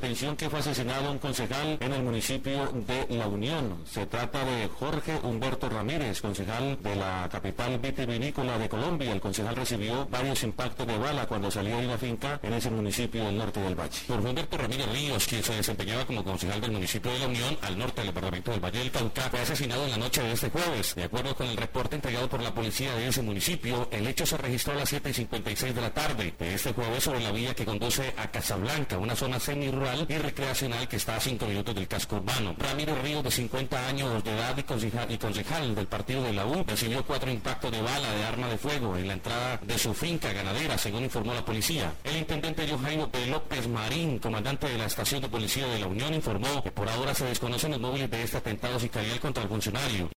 atención que fue asesinado un concejal en el municipio de La Unión. Se trata de Jorge Humberto Ramírez, concejal de la capital vitivinícola de Colombia. El concejal recibió varios impactos de bala cuando salía de una finca en ese municipio del norte del Valle. Jorge Humberto Ramírez Ríos, quien se desempeñaba como concejal del municipio de La Unión, al norte del departamento del Valle del Cauca, fue asesinado en la noche de este jueves. De acuerdo con el reporte entregado por la policía de ese municipio, el hecho se registró a las 7:56 de la tarde de este jueves sobre la vía que conduce a Casablanca, una zona semirural y recreacional que está a 5 minutos del casco urbano. Ramírez Ríos, de 50 años de edad y concejal del partido de la U, recibió 4 impactos de bala de arma de fuego en la entrada de su finca ganadera, según informó la policía. El intendente Jaime P. López Marín, comandante de la estación de policía de La Unión, informó que por ahora se desconocen los móviles de este atentado sicarial contra el funcionario.